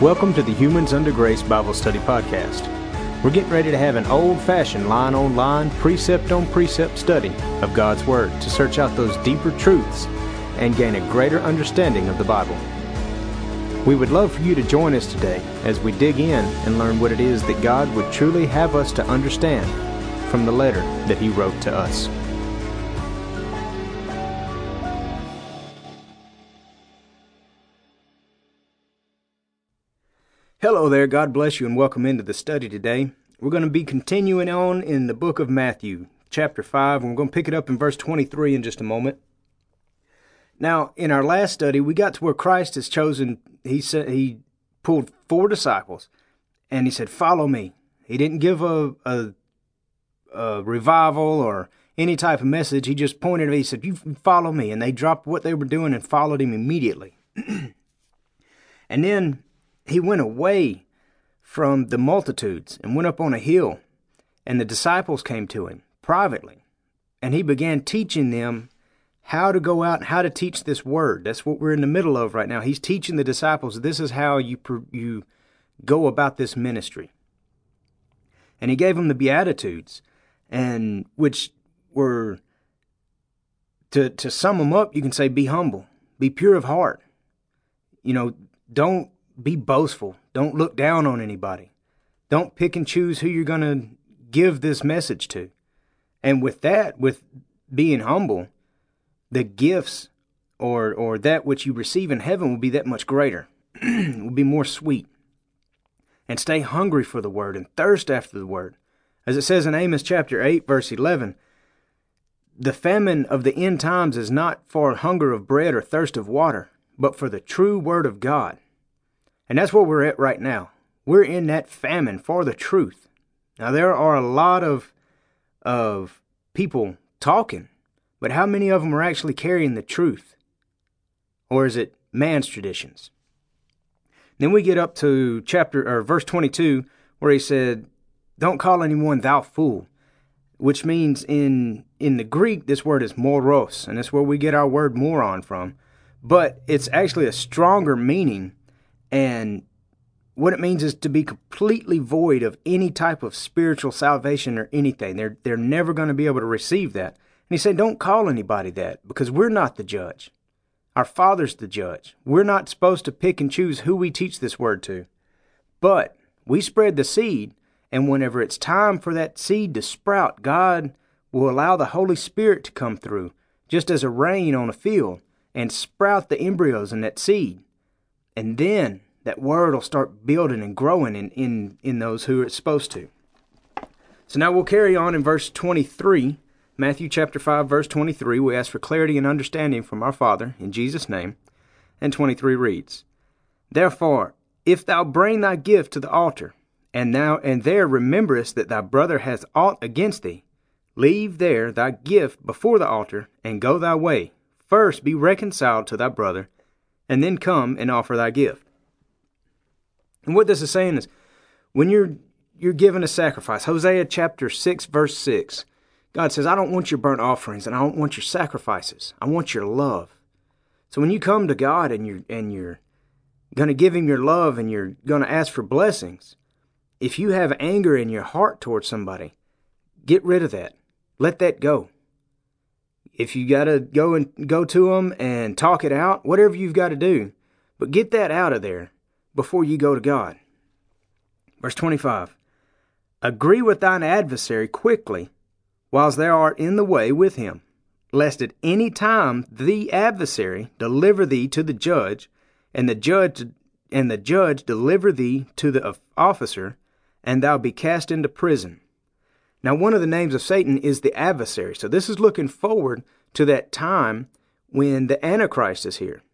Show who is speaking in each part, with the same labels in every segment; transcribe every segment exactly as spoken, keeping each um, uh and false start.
Speaker 1: Welcome to the Humans Under Grace Bible Study Podcast. We're getting ready to have an old-fashioned line-on-line, precept-on-precept study of God's Word to search out those deeper truths and gain a greater understanding of the Bible. We would love for you to join us today as we dig in and learn what it is that God would truly have us to understand from the letter that He wrote to us. Hello there, God bless you and welcome into the study today. We're going to be continuing on in the book of Matthew, chapter five, and we're going to pick it up in verse twenty-three in just a moment. Now, in our last study, we got to where Christ has chosen, he said, he pulled four disciples, and he said, follow me. He didn't give a, a, a revival or any type of message. He just pointed at, he said, you follow me, and they dropped what they were doing and followed him immediately. And then he went away from the multitudes and went up on a hill, and the disciples came to him privately, and he began teaching them how to go out and how to teach this word. That's what we're in the middle of right now. He's teaching the disciples, this is how you you go about this ministry. And he gave them the Beatitudes, and which were, to, to sum them up, you can say, be humble, be pure of heart. You know, don't be boastful. Don't look down on anybody. Don't pick and choose who you're going to give this message to. And with that, with being humble, the gifts or or that which you receive in heaven will be that much greater. Will be more sweet. And stay hungry for the word and thirst after the word. As it says in Amos chapter eight, verse eleven, the famine of the end times is not for hunger of bread or thirst of water, but for the true word of God. And that's where we're at right now. We're in that famine for the truth. Now, there are a lot of of people talking, but how many of them are actually carrying the truth? Or is it man's traditions? Then we get up to chapter or verse twenty-two, where he said, don't call anyone thou fool, which means in in the Greek, this word is moros, and that's where we get our word moron from. But it's actually a stronger meaning. And what it means is to be completely void of any type of spiritual salvation or anything. They're they're never going to be able to receive that. And he said, don't call anybody that, because we're not the judge. Our Father's the judge. We're not supposed to pick and choose who we teach this word to. But we spread the seed, and whenever it's time for that seed to sprout, God will allow the Holy Spirit to come through, just as a rain on a field, and sprout the embryos in that seed. And then that word will start building and growing in, in, in those who it's supposed to. So now we'll carry on in verse twenty-three, Matthew chapter five, verse twenty-three. We ask for clarity and understanding from our Father, in Jesus' name. And twenty-three reads, therefore, if thou bring thy gift to the altar, and thou and there rememberest that thy brother hath aught against thee, leave there thy gift before the altar, and go thy way. First be reconciled to thy brother, and then come and offer thy gift. And what this is saying is, when you're you're giving a sacrifice, Hosea chapter six, verse six, God says, I don't want your burnt offerings, and I don't want your sacrifices. I want your love. So when you come to God and you're, and you're going to give Him your love and you're going to ask for blessings, if you have anger in your heart towards somebody, get rid of that. Let that go. If you got to go and go to them and talk it out, whatever you've got to do, but get that out of there before you go to God. Verse twenty-five, agree with thine adversary quickly, whilst thou art in the way with him, lest at any time the adversary deliver thee to the judge, and the judge and the judge deliver thee to the officer, and thou be cast into prison. Now, one of the names of Satan is the adversary. So this is looking forward to that time when the Antichrist is here.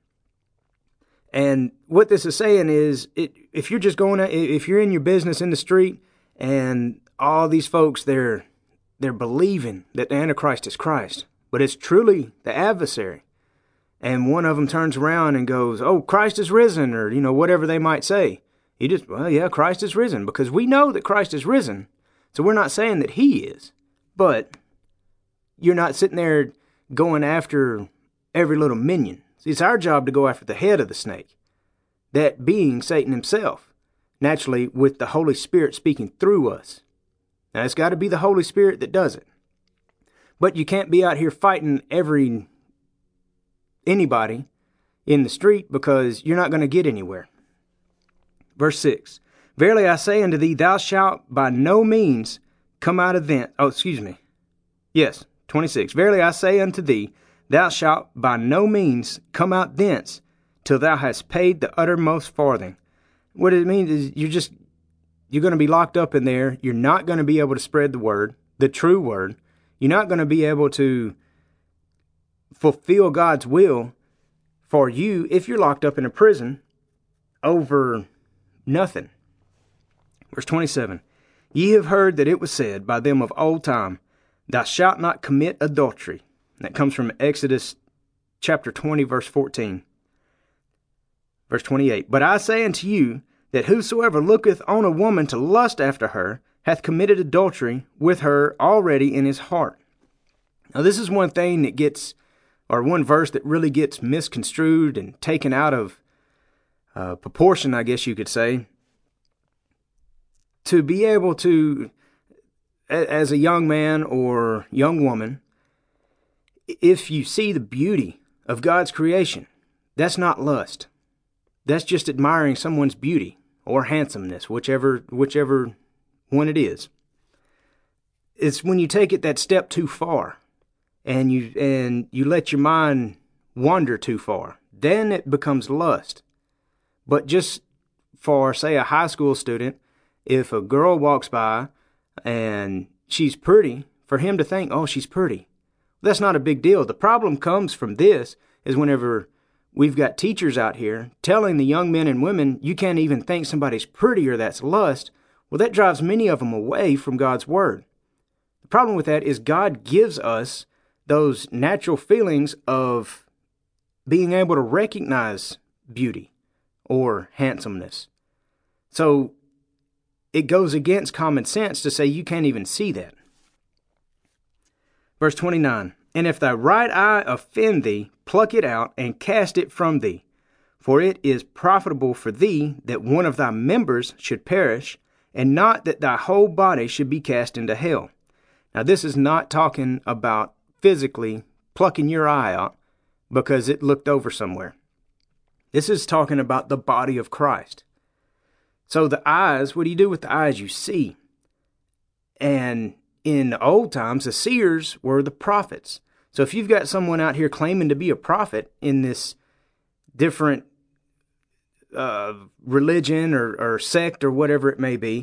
Speaker 1: And what this is saying is, it, if you're just going, if you're in your business in the street, and all these folks, they're they're believing that the Antichrist is Christ, but it's truly the adversary. And one of them turns around and goes, "Oh, Christ is risen," or you know whatever they might say. You just, well, yeah, Christ is risen, because we know that Christ is risen. So we're not saying that He is, but you're not sitting there going after every little minion. See, it's our job to go after the head of the snake. that being Satan himself, naturally with the Holy Spirit speaking through us. Now, it's got to be the Holy Spirit that does it. But you can't be out here fighting every anybody in the street, because you're not going to get anywhere. Verse six, verily I say unto thee, thou shalt by no means come out of thence. Oh, excuse me. Yes, twenty-six. Verily I say unto thee, thou shalt by no means come out thence till thou hast paid the uttermost farthing. What it means is you're just, you're going to be locked up in there. You're not going to be able to spread the word, the true word. You're not going to be able to fulfill God's will for you if you're locked up in a prison over nothing. Verse twenty-seven, ye have heard that it was said by them of old time, thou shalt not commit adultery. That comes from Exodus chapter twenty, verse fourteen. Verse twenty-eight, but I say unto you, that whosoever looketh on a woman to lust after her, hath committed adultery with her already in his heart. Now this is one thing that gets, or one verse that really gets misconstrued and taken out of uh, proportion, I guess you could say. To be able to, as a young man or young woman, if you see the beauty of God's creation, that's not lust. That's just admiring someone's beauty or handsomeness, whichever whichever one it is. It's when you take it that step too far, and you and you let your mind wander too far, then it becomes lust. But just for, say, a high school student, if a girl walks by and she's pretty, for him to think, oh, she's pretty, that's not a big deal. The problem comes from this, is whenever we've got teachers out here telling the young men and women, you can't even think somebody's pretty or that's lust. Well, that drives many of them away from God's word. The problem with that is God gives us those natural feelings of being able to recognize beauty or handsomeness. So it goes against common sense to say you can't even see that. Verse twenty-nine, and if thy right eye offend thee, pluck it out and cast it from thee. For it is profitable for thee that one of thy members should perish, and not that thy whole body should be cast into hell. Now this is not talking about physically plucking your eye out because it looked over somewhere. This is talking about the body of Christ. So the eyes, what do you do with the eyes? You see. And in the old times, the seers were the prophets. So if you've got someone out here claiming to be a prophet in this different uh, religion or, or sect or whatever it may be,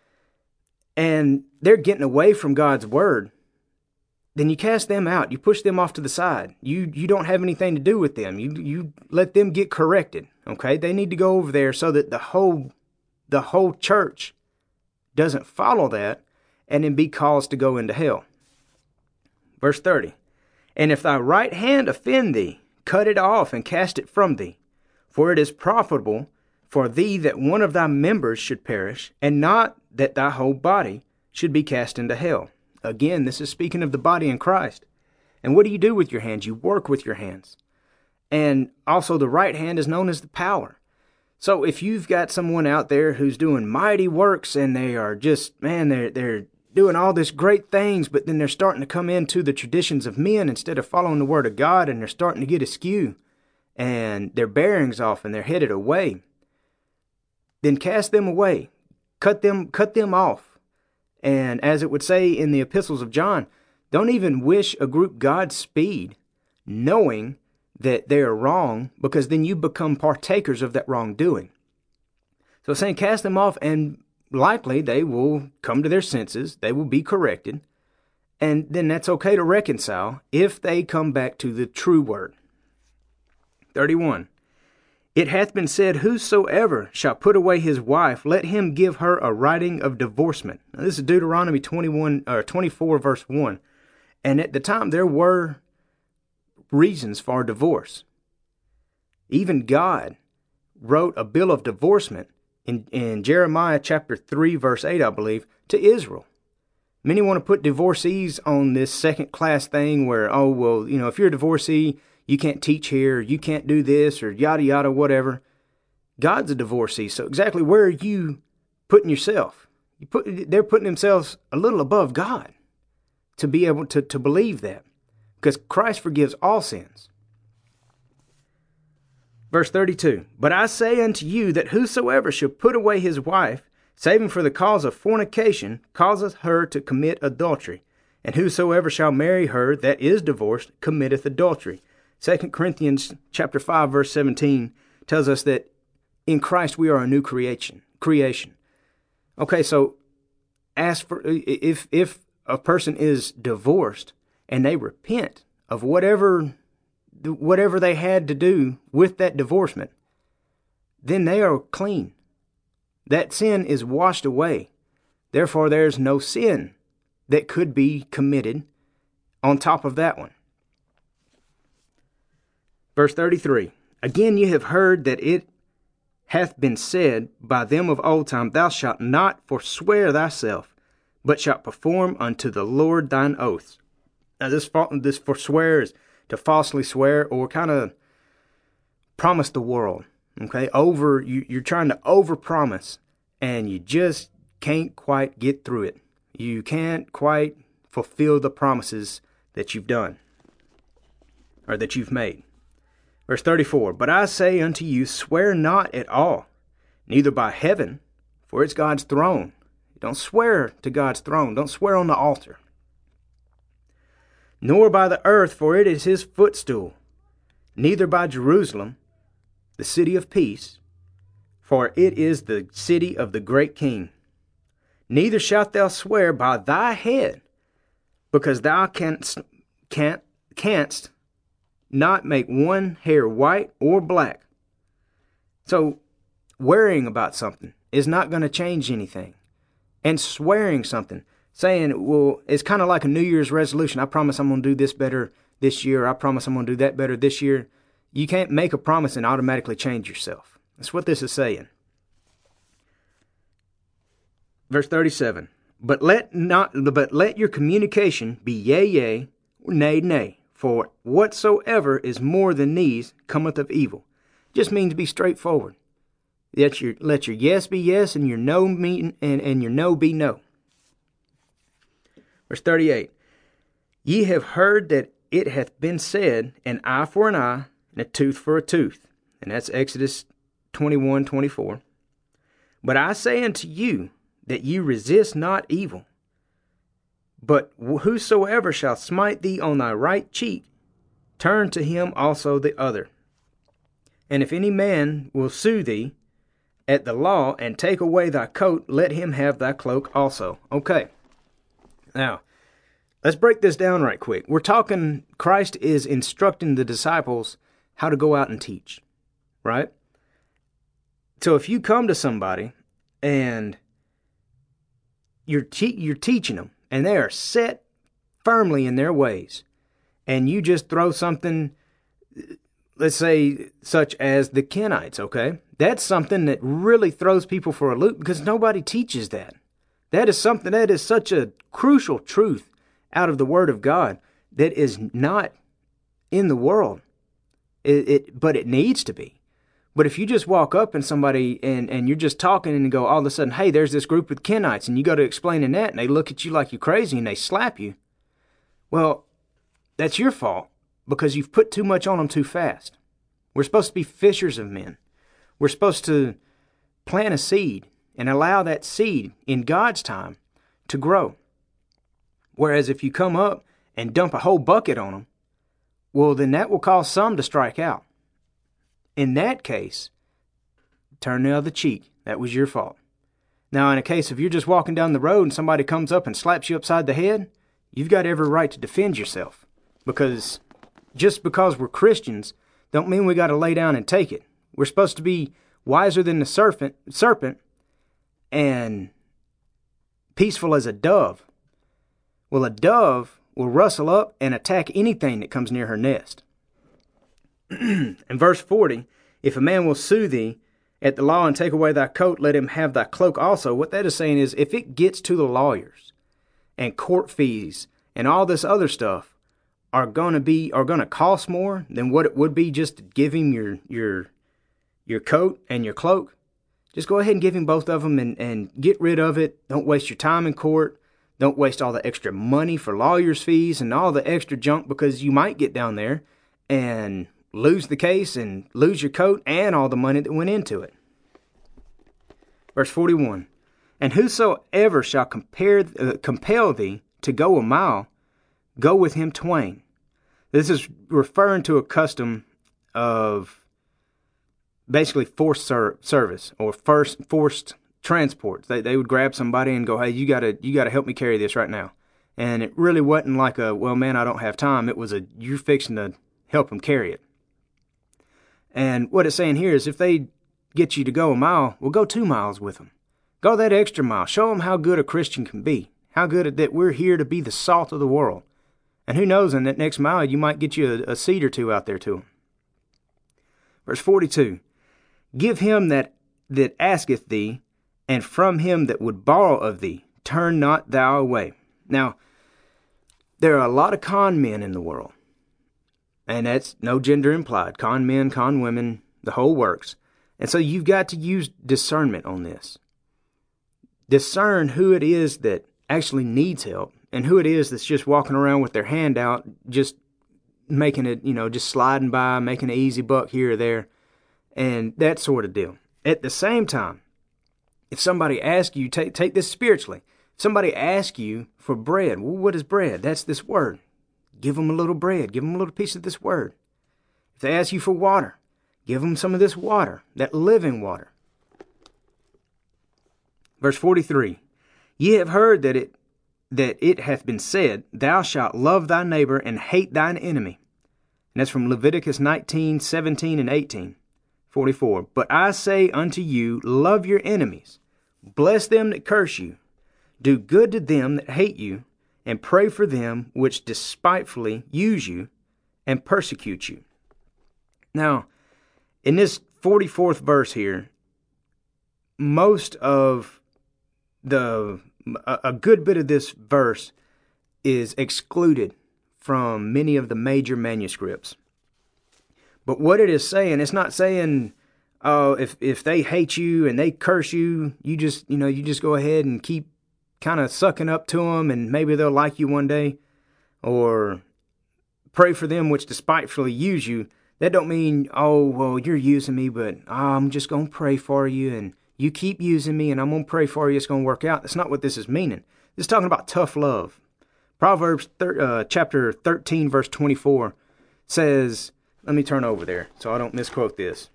Speaker 1: and they're getting away from God's word, then you cast them out. You push them off to the side. You you don't have anything to do with them. You you let them get corrected. Okay, they need to go over there so that the whole the whole church doesn't follow that and then be caused to go into hell. Verse thirty, and if thy right hand offend thee, cut it off and cast it from thee. For it is profitable for thee that one of thy members should perish, and not that thy whole body should be cast into hell. Again, this is speaking of the body in Christ. And what do you do with your hands? You work with your hands. And also the right hand is known as the power. So if you've got someone out there who's doing mighty works and they are just, man, they're, they're doing all this great things, but then they're starting to come into the traditions of men instead of following the word of God, and they're starting to get askew and their bearings off and they're headed away, then cast them away. Cut them, cut them off. And as it would say in the epistles of John, don't even wish a group Godspeed, knowing that they are wrong, because then you become partakers of that wrongdoing. So it's saying cast them off, and likely they will come to their senses, they will be corrected, and then that's okay to reconcile if they come back to the true word. thirty-one. It hath been said, whosoever shall put away his wife, let him give her a writing of divorcement. Now, this is Deuteronomy twenty-one or twenty-four, verse one. And at the time, there were reasons for divorce. Even God wrote a bill of divorcement in, in Jeremiah chapter three, verse eight, I believe, to Israel. Many want to put divorcees on this second-class thing where, oh, well, you know, if you're a divorcee, you can't teach here, you can't do this, or yada, yada, whatever. God's a divorcee. So exactly where are you putting yourself? You put, they're putting themselves a little above God to be able to, to believe that, because Christ forgives all sins. Verse thirty-two, but I say unto you that whosoever shall put away his wife, saving for the cause of fornication, causeth her to commit adultery. And whosoever shall marry her that is divorced committeth adultery. Second Corinthians chapter five, verse seventeen tells us that in Christ we are a new creation. Creation. Okay, so ask for if if a person is divorced and they repent of whatever whatever they had to do with that divorcement, then they are clean. That sin is washed away. Therefore, there's no sin that could be committed on top of that one. Verse thirty-three, again ye have heard that it hath been said by them of old time, thou shalt not forswear thyself, but shalt perform unto the Lord thine oaths. Now this, this forswear is to falsely swear or kind of promise the world. Okay, over you, you're trying to overpromise, and you just can't quite get through it. You can't quite fulfill the promises that you've done or that you've made. Verse thirty-four, but I say unto you, swear not at all, neither by heaven, for it's God's throne. Don't swear to God's throne. Don't swear on the altar. Nor by the earth, for it is his footstool. Neither by Jerusalem, the city of peace, for it is the city of the great King. Neither shalt thou swear by thy head, because thou canst, can't, canst not make one hair white or black. So, worrying about something is not going to change anything. And swearing something, saying, well, it's kind of like a New Year's resolution. I promise I'm going to do this better this year. I promise I'm going to do that better this year. You can't make a promise and automatically change yourself. That's what this is saying. Verse thirty-seven, but let not, but let your communication be yea, yea, or nay, nay, for whatsoever is more than these cometh of evil. Just means be straightforward. Let your, let your yes be yes, and your no mean, and, and your no be no. Verse thirty-eight, ye have heard that it hath been said, an eye for an eye, and a tooth for a tooth. And that's Exodus twenty-one, twenty-four. But I say unto you, that ye resist not evil. But whosoever shall smite thee on thy right cheek, turn to him also the other. And if any man will sue thee at the law, and take away thy coat, let him have thy cloak also. Okay. Now, let's break this down right quick. We're talking, Christ is instructing the disciples how to go out and teach, right? So if you come to somebody and you're, te- you're teaching them, and they are set firmly in their ways, and you just throw something, let's say, such as the Kenites, okay? That's something that really throws people for a loop, because nobody teaches that. That is something, that is such a crucial truth out of the Word of God that is not in the world, it, it but it needs to be. But if you just walk up and somebody, and, and you're just talking and go all of a sudden, hey, there's this group of Kenites, and you go to explaining that, and they look at you like you're crazy, and they slap you, well, that's your fault, because you've put too much on them too fast. We're supposed to be fishers of men. We're supposed to plant a seed and allow that seed in God's time to grow. Whereas if you come up and dump a whole bucket on them, well, then that will cause some to strike out. In that case, turn the other cheek. That was your fault. Now, in a case of you're just walking down the road and somebody comes up and slaps you upside the head, you've got every right to defend yourself. Because just because we're Christians don't mean we got to lay down and take it. We're supposed to be wiser than the serpent, serpent and peaceful as a dove. Well, a dove will rustle up and attack anything that comes near her nest. In verse forty, if a man will sue thee at the law and take away thy coat, let him have thy cloak also. What that is saying is, if it gets to the lawyers and court fees and all this other stuff are going to be are going to cost more than what it would be just to give him your your your coat and your cloak, just go ahead and give him both of them and, and get rid of it. Don't waste your time in court. Don't waste all the extra money for lawyers' fees and all the extra junk, because you might get down there and lose the case and lose your coat and all the money that went into it. Verse forty-one, and whosoever shall compare, uh, compel thee to go a mile, go with him twain. This is referring to a custom of basically forced ser- service or first forced transports. They they would grab somebody and go, hey, you gotta you gotta help me carry this right now. And it really wasn't like a, well, man, I don't have time. It was a, you're fixing to help them carry it. And what it's saying here is, if they get you to go a mile, well, go two miles with them. Go that extra mile. Show them how good a Christian can be. How good that we're here to be the salt of the world. And who knows, in that next mile, you might get you a, a seed or two out there to them. Verse forty-two, give him that that asketh thee, and from him that would borrow of thee, turn not thou away. Now, there are a lot of con men in the world. And that's no gender implied. Con men, con women, the whole works. And so you've got to use discernment on this. Discern who it is that actually needs help and who it is that's just walking around with their hand out, just making it, you know, just sliding by, making an easy buck here or there, and that sort of deal. At the same time, if somebody asks you, take take this spiritually. If somebody asks you for bread, well, what is bread? That's this word. Give them a little bread. Give them a little piece of this word. If they ask you for water, give them some of this water, that living water. Verse forty-three, ye have heard that it that it hath been said, thou shalt love thy neighbor and hate thine enemy. And that's from Leviticus nineteen, seventeen, and eighteen. forty-four, but I say unto you, love your enemies, bless them that curse you, do good to them that hate you, and pray for them which despitefully use you and persecute you. Now, in this forty-fourth verse here, most of the, a, a good bit of this verse is excluded from many of the major manuscripts. But what it is saying, it's not saying, oh, if if they hate you and they curse you, you just, you know, you just go ahead and keep kind of sucking up to them and maybe they'll like you one day. Or pray for them which despitefully use you. That don't mean, oh, well, you're using me, but oh, I'm just going to pray for you and you keep using me and I'm going to pray for you. It's going to work out. That's not what this is meaning. This is talking about tough love. Proverbs thir- uh, chapter thirteen, verse twenty-four says, let me turn over there so I don't misquote this.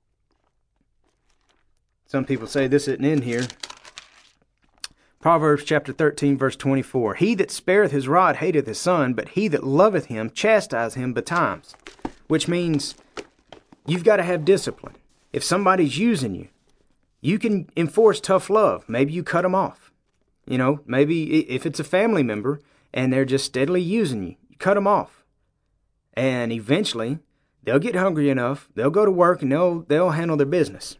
Speaker 1: Some people say this isn't in here. Proverbs chapter thirteen, verse twenty-four. He that spareth his rod hateth his son, but he that loveth him chastise him betimes. Which means you've got to have discipline. If somebody's using you, you can enforce tough love. Maybe you cut them off. You know, maybe if it's a family member and they're just steadily using you, you cut them off. And eventually, they'll get hungry enough, they'll go to work, and they'll, they'll handle their business.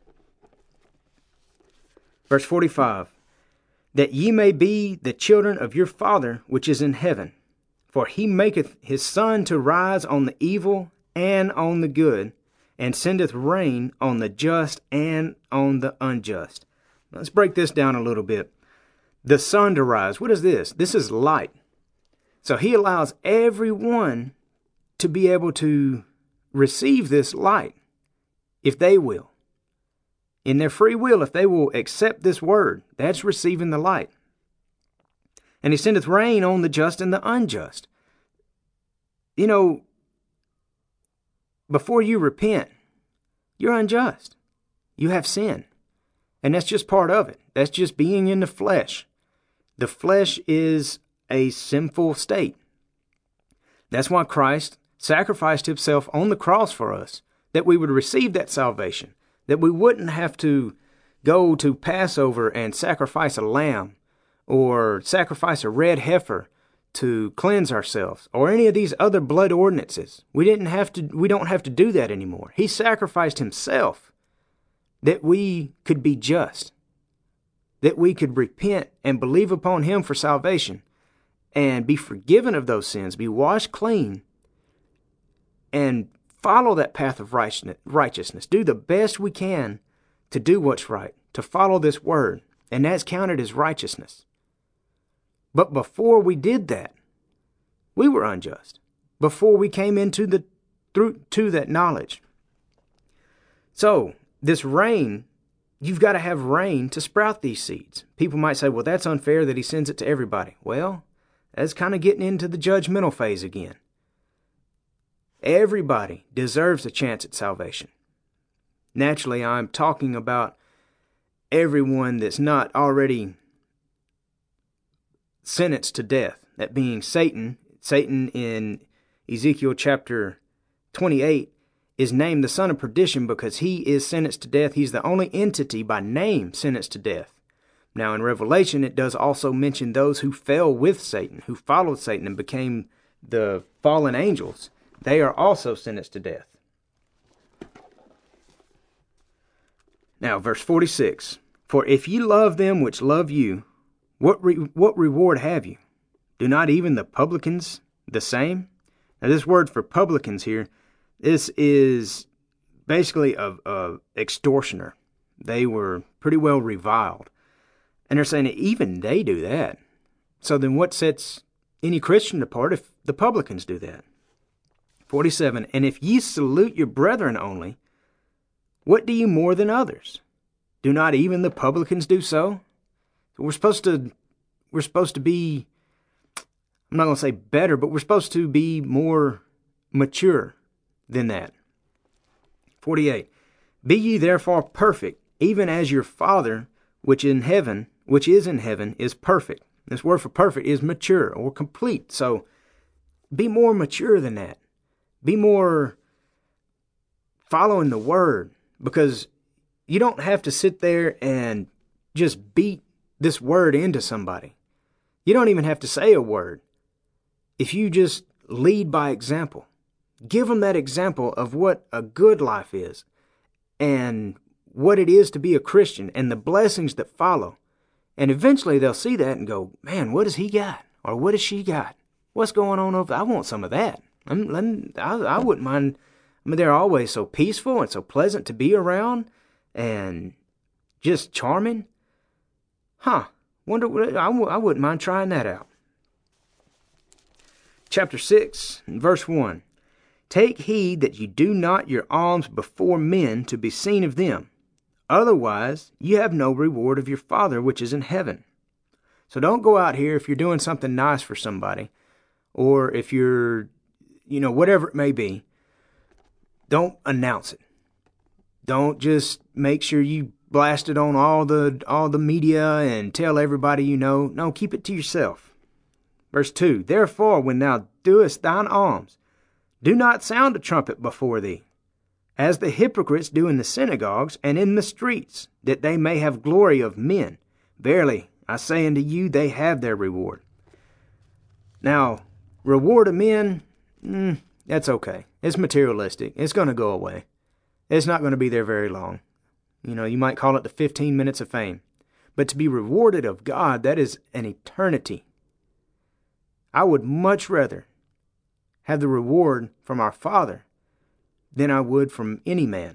Speaker 1: Verse forty-five, that ye may be the children of your Father which is in heaven. For he maketh his sun to rise on the evil and on the good, and sendeth rain on the just and on the unjust. Let's break this down a little bit. The sun to rise, what is this? This is light. So he allows everyone to be able to receive this light, if they will. In their free will, if they will accept this word, that's receiving the light. And he sendeth rain on the just and the unjust. You know, before you repent, you're unjust. You have sin. And that's just part of it. That's just being in the flesh. The flesh is a sinful state. That's why Christ sacrificed himself on the cross for us, that we would receive that salvation, that we wouldn't have to go to Passover and sacrifice a lamb or sacrifice a red heifer to cleanse ourselves, or any of these other blood ordinances. We didn't have to, we don't have to do that anymore. He sacrificed himself that we could be just, that we could repent and believe upon him for salvation and be forgiven of those sins, be washed clean, and follow that path of righteousness. Do the best we can to do what's right, to follow this word, and that's counted as righteousness. But before we did that, we were unjust. Before we came into the through to that knowledge. So this rain, you've got to have rain to sprout these seeds. People might say, well, that's unfair that he sends it to everybody. Well, that's kind of getting into the judgmental phase again. Everybody deserves a chance at salvation. Naturally, I'm talking about everyone that's not already sentenced to death. That being Satan. Satan in Ezekiel chapter twenty-eight is named the son of perdition because he is sentenced to death. He's the only entity by name sentenced to death. Now in Revelation, it does also mention those who fell with Satan, who followed Satan and became the fallen angels. They are also sentenced to death. Now, verse forty-six. For if ye love them which love you, what re- what reward have you? Do not even the publicans the same? Now, this word for publicans here, this is basically a, a extortioner. They were pretty well reviled. And they're saying that even they do that. So then what sets any Christian apart if the publicans do that? forty-seven. And if ye salute your brethren only, what do you more than others? Do not even the publicans do so? So we're supposed to, we're supposed to be, I'm not going to say better, but we're supposed to be more mature than that. forty-eight. Be ye therefore perfect, even as your Father which in heaven, which is in heaven, is perfect. This word for perfect is mature or complete. So be more mature than that. Be more following the word, because you don't have to sit there and just beat this word into somebody. You don't even have to say a word. If you just lead by example, give them that example of what a good life is and what it is to be a Christian and the blessings that follow. And eventually they'll see that and go, man, what has he got? Or what has she got? What's going on over there? I want some of that. I'm, I'm, I, I wouldn't mind. I mean, they're always so peaceful and so pleasant to be around and just charming. Huh. Wonder, I, I wouldn't mind trying that out. Chapter six, verse one. Take heed that you do not your alms before men to be seen of them. Otherwise, you have no reward of your Father which is in heaven. So don't go out here if you're doing something nice for somebody, or if you're, you know, whatever it may be. Don't announce it. Don't just make sure you blast it on all the all the media and tell everybody you know. No, keep it to yourself. Verse two. Therefore, when thou doest thine alms, do not sound a trumpet before thee, as the hypocrites do in the synagogues and in the streets, that they may have glory of men. Verily, I say unto you, they have their reward. Now, reward of men, mm, that's okay. It's materialistic. It's going to go away. It's not going to be there very long. You know, you might call it the fifteen minutes of fame. But to be rewarded of God, that is an eternity. I would much rather have the reward from our Father than I would from any man.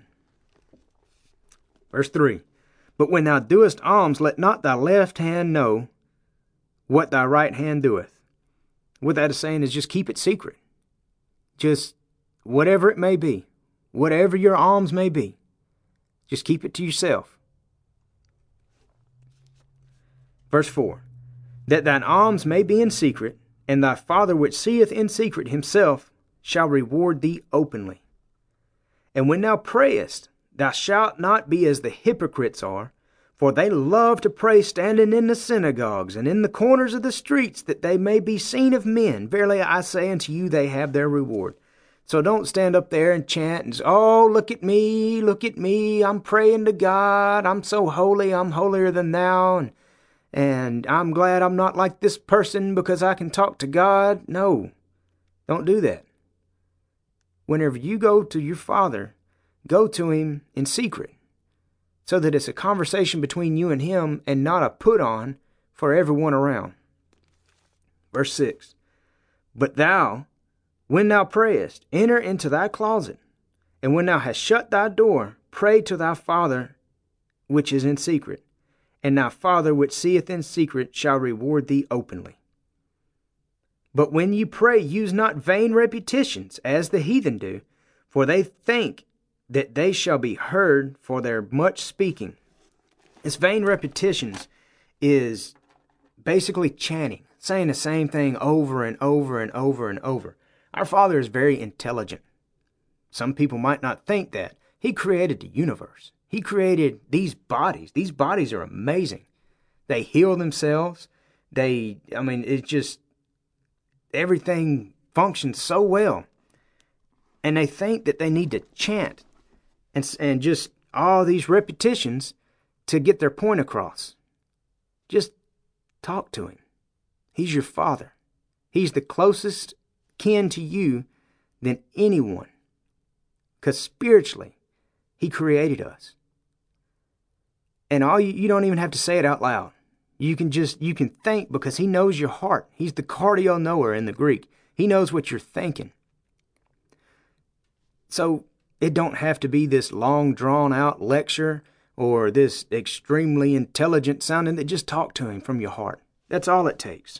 Speaker 1: Verse three. But when thou doest alms, let not thy left hand know what thy right hand doeth. What that is saying is just keep it secret. Just whatever it may be, whatever your alms may be, just keep it to yourself. Verse four. That thine alms may be in secret, and thy Father which seeth in secret himself shall reward thee openly. And when thou prayest, thou shalt not be as the hypocrites are, for they love to pray standing in the synagogues and in the corners of the streets, that they may be seen of men. Verily I say unto you, they have their reward. So don't stand up there and chant and say, oh, look at me, look at me, I'm praying to God, I'm so holy, I'm holier than thou, and, and I'm glad I'm not like this person because I can talk to God. No, don't do that. Whenever you go to your Father, go to Him in secret, so that it's a conversation between you and Him and not a put-on for everyone around. Verse six. But thou, when thou prayest, enter into thy closet, And when thou hast shut thy door, pray to thy Father which is in secret, and thy Father which seeth in secret shall reward thee openly. But when ye pray, use not vain repetitions, as the heathen do, for they think that they shall be heard for their much speaking. This vain repetitions is basically chanting, saying the same thing over and over and over and over. Our Father is very intelligent. Some people might not think that. He created the universe. He created these bodies. These bodies are amazing. They heal themselves. They, I mean, it's just, everything functions so well. And they think that they need to chant and, and just all these repetitions to get their point across. Just talk to him. He's your Father. He's the closest kin to you than anyone. Because spiritually, he created us. And all you, you don't even have to say it out loud. You can just, you can think, because he knows your heart. He's the cardio knower in the Greek. He knows what you're thinking. So it don't have to be this long drawn out lecture or this extremely intelligent sounding, that just talk to him from your heart. That's all it takes.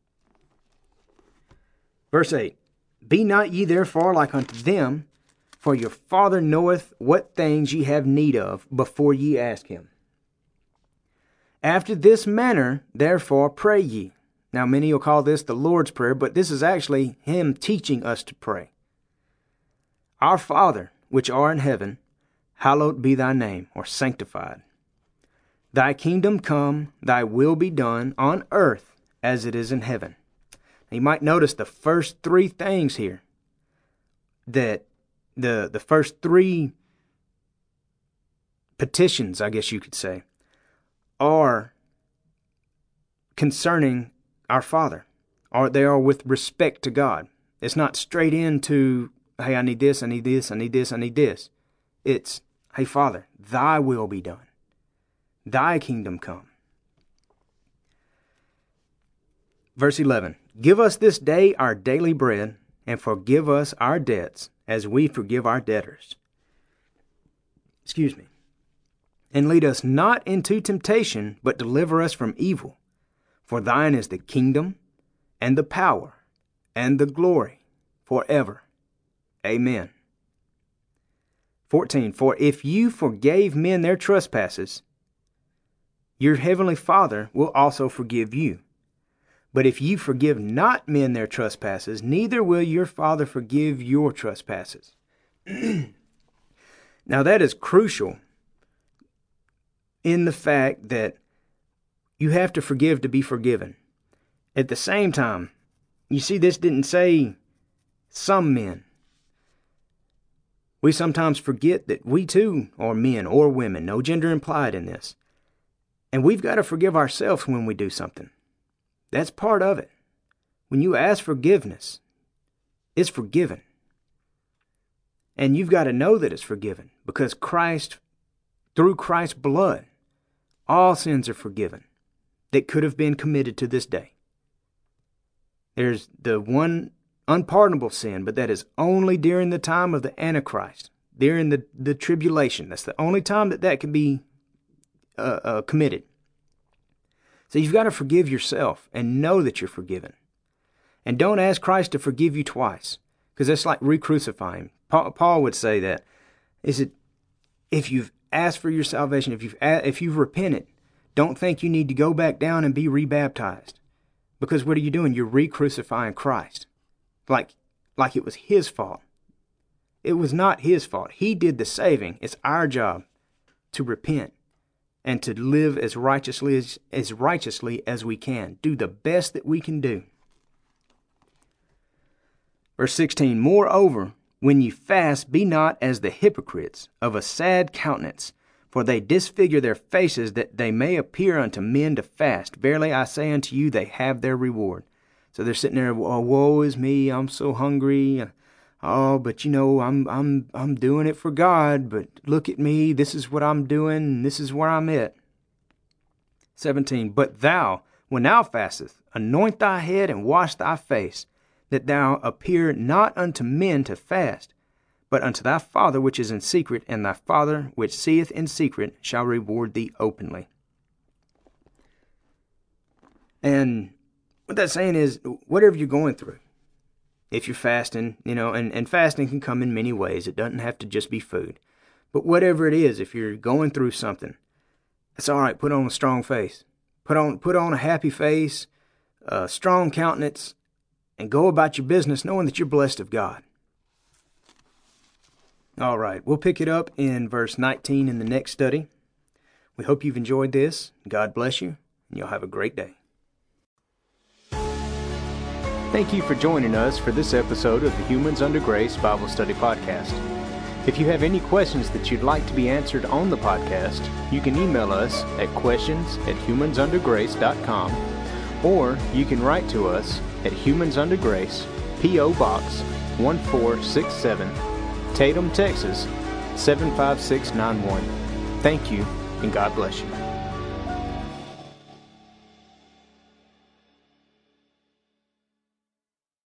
Speaker 1: Verse eight, be not ye therefore like unto them, for your Father knoweth what things ye have need of before ye ask him. After this manner, therefore, pray ye. Now, many will call this the Lord's Prayer, but this is actually him teaching us to pray. Our Father, which art in heaven, hallowed be thy name, or sanctified. Thy kingdom come, thy will be done, on earth as it is in heaven. Now, you might notice the first three things here, that the, the first three petitions, I guess you could say, are concerning our Father, or they are with respect to God. It's not straight into, hey, I need this, I need this, I need this, I need this. It's, hey, Father, thy will be done. Thy kingdom come. Verse eleven, give us this day our daily bread, and forgive us our debts, as we forgive our debtors. Excuse me. And lead us not into temptation, but deliver us from evil. For thine is the kingdom, and the power, and the glory, forever. Amen. fourteen, for if you forgave men their trespasses, your heavenly Father will also forgive you. But if you forgive not men their trespasses, neither will your Father forgive your trespasses. Now that is crucial in the fact that you have to forgive to be forgiven. At the same time, you see, this didn't say some men. We sometimes forget that we too are men or women, no gender implied in this. And we've got to forgive ourselves when we do something. That's part of it. When you ask forgiveness, it's forgiven. And you've got to know that it's forgiven, because Christ, through Christ's blood, all sins are forgiven that could have been committed to this day. There's the one unpardonable sin, but that is only during the time of the Antichrist, during the, the tribulation. That's the only time that that can be uh, uh, committed. So you've got to forgive yourself and know that you're forgiven. And don't ask Christ to forgive you twice, because that's like re-crucifying him. Paul, Paul would say that. Is it, if you've asked for your salvation, if you've if you've repented, don't think you need to go back down and be rebaptized. Because what are you doing? You're re-crucifying Christ. Like, like it was his fault. It was not his fault. He did the saving. It's our job to repent and to live as righteously as, as righteously as we can. Do the best that we can do. Verse sixteen, moreover, when ye fast, be not as the hypocrites, of a sad countenance, for they disfigure their faces, that they may appear unto men to fast. Verily I say unto you, they have their reward. So they're sitting there, oh, woe is me, I'm so hungry. Oh, but you know, I'm I'm I'm doing it for God, but look at me, this is what I'm doing, and this is where I'm at. seventeen, but thou, when thou fastest, anoint thy head and wash thy face, that thou appear not unto men to fast, but unto thy Father which is in secret, and thy Father which seeth in secret shall reward thee openly. And what that's saying is, whatever you're going through, if you're fasting, you know, and, and fasting can come in many ways. It doesn't have to just be food. But whatever it is, if you're going through something, it's all right. Put on a strong face. Put on, put on a happy face, a strong countenance, and go about your business knowing that you're blessed of God. All right, we'll pick it up in verse nineteen in the next study. We hope you've enjoyed this. God bless you, and you'll have a great day. Thank you for joining us for this episode of the Humans Under Grace Bible Study Podcast. If you have any questions that you'd like to be answered on the podcast, you can email us at questions at humans under grace dot com, or you can write to us at Humans Under Grace, P O Box one four six seven, Tatum, Texas seven five six nine one. Thank you, and God bless you.